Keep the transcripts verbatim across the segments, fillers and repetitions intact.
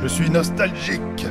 Je suis nostalgique.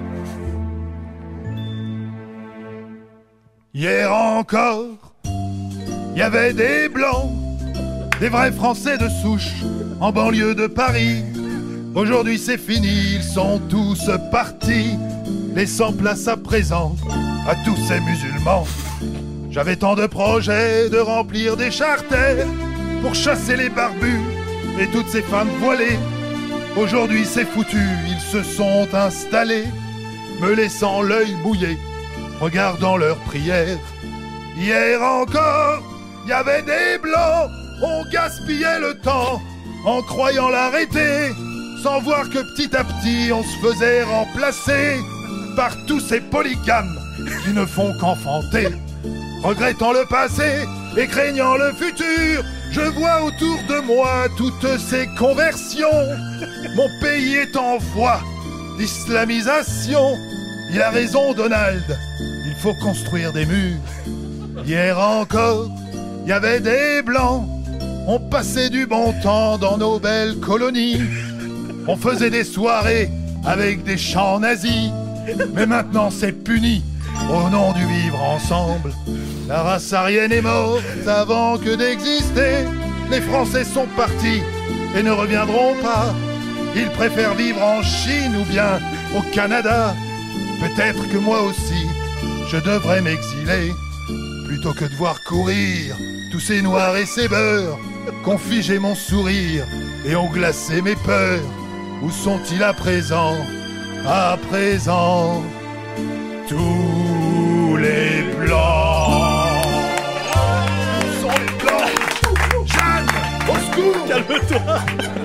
Hier encore, il y avait des blancs, des vrais Français de souche, en banlieue de Paris. Aujourd'hui c'est fini, ils sont tous partis, laissant place à présent à tous ces musulmans. J'avais tant de projets de remplir des charters pour chasser les barbus et toutes ces femmes voilées. Aujourd'hui c'est foutu, ils se sont installés, me laissant l'œil mouillé, regardant leurs prières. Hier encore, il y avait des blancs, on gaspillait le temps en croyant l'arrêter, sans voir que petit à petit on se faisait remplacer par tous ces polygames qui ne font qu'enfanter. Regrettant le passé et craignant le futur, je vois autour de moi toutes ces conversions. Mon pays est en voie d'islamisation. Il a raison Donald, il faut construire des murs. Hier encore, il y avait des blancs, on passait du bon temps dans nos belles colonies. On faisait des soirées avec des chants nazis, mais maintenant c'est puni au nom du vivre ensemble. La race aryenne est morte avant que d'exister. Les Français sont partis et ne reviendront pas. Ils préfèrent vivre en Chine ou bien au Canada. Peut-être que moi aussi, je devrais m'exiler, plutôt que de voir courir tous ces noirs et ces beurs qu'ont figé mon sourire et ont glacé mes peurs. Où sont-ils à présent? À présent, tous les blancs. Où sont les blancs? Jeanne, au secours! Calme-toi.